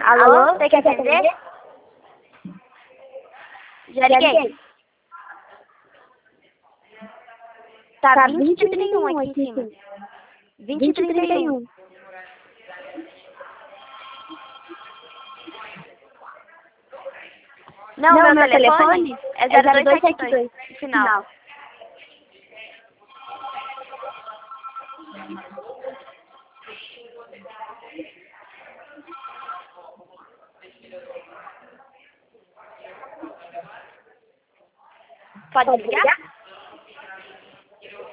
Alô, você quer atender? Já liguei. Tá 2031 aqui em cima. 2031. Não, meu telefone é 0272, final. Pode ligar?